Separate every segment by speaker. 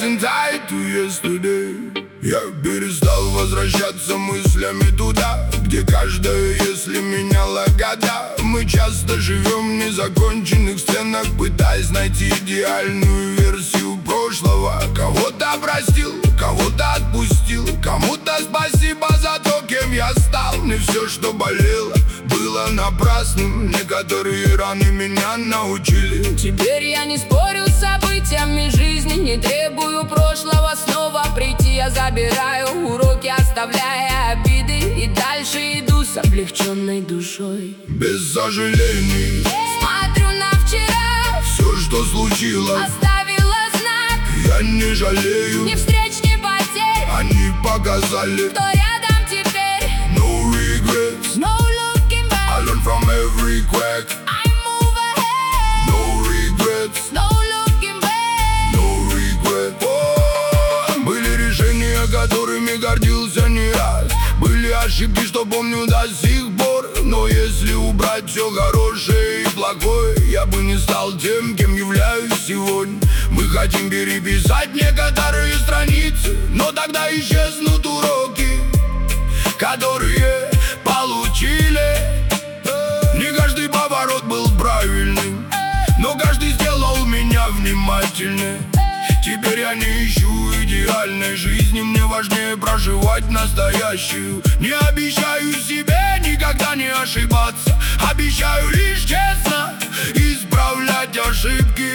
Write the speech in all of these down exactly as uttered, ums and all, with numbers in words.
Speaker 1: isn't tied to yesterday. Я перестал возвращаться мыслями туда, где каждая, если меняла года. Мы часто живем в незаконченных сценах, пытаясь найти идеальную версию прошлого. Кого-то простил, кого-то отпустил, кому-то спасибо за то, кем я стал. Не все, что болело, было напрасным. Некоторые раны меня научили.
Speaker 2: Теперь я не спорю с событиями жизни, не требую прошлого снова прийти. Я забираю уроки, оставляя обиды, и дальше иду с облегченной душой.
Speaker 1: Без сожалений
Speaker 2: Смотрю на вчера,
Speaker 1: все, что случилось,
Speaker 2: оставила знак.
Speaker 1: я не жалею.
Speaker 2: Ни встреч, ни потерь,
Speaker 1: Они показали
Speaker 2: кто рядом теперь.
Speaker 1: no regrets.
Speaker 2: No looking
Speaker 1: I
Speaker 2: back,
Speaker 1: learn from every crack.
Speaker 2: I move ahead.
Speaker 1: No regrets,
Speaker 2: No looking back.
Speaker 1: no regrets. О, были решения, которыми гордился не раз. Были ошибки, что помню до сих пор. Но если убрать все хорошее и плохое, я бы не стал тем, кем являюсь сегодня. Мы хотим переписать некоторые страницы, но тогда исчезнут уроки, которые получили. Не каждый поворот был правильным, но каждый сделал меня внимательнее. Теперь я не ищу идеальной жизни, мне важнее проживать настоящую. Не обещаю себе никогда не ошибаться, обещаю лишь честно исправлять ошибки.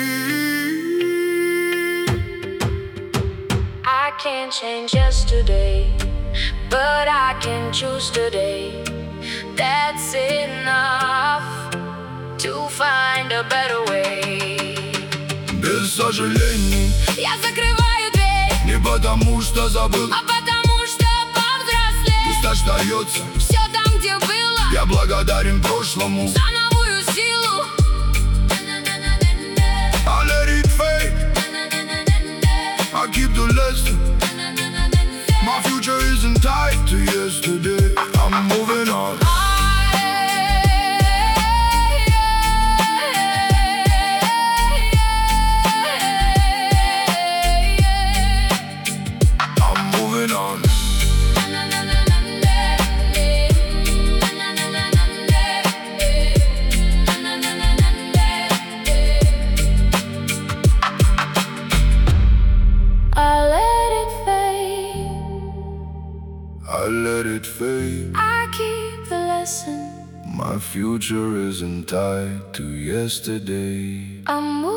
Speaker 2: I can't change yesterday, but I can choose today. That's enough to find a better way.
Speaker 1: Без сожалений,
Speaker 2: Я закрываю дверь,
Speaker 1: не потому что забыл,
Speaker 2: а потому что повзрослел.
Speaker 1: пусть остается.
Speaker 2: Все там, где было,
Speaker 1: Я благодарен прошлому.
Speaker 2: за новую силу.
Speaker 1: I let it fade, I keep the lesson. My future isn't tied to yesterday. I'm moving on. I'm moving on.
Speaker 2: I let it fade,
Speaker 1: I let it fade.
Speaker 2: I keep the lesson.
Speaker 1: My future isn't tied to yesterday.
Speaker 2: I'm moving